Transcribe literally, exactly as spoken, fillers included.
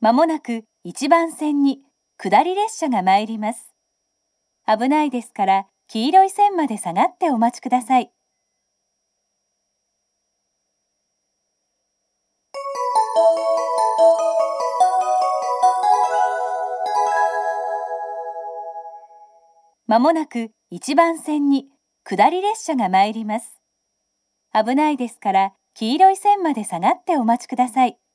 まもなくいちばん線に下り列車が参ります。危ないですから黄色い線まで下がってお待ちください。まもなくいちばん線に下り列車が参ります。危ないですから黄色い線まで下がってお待ちください。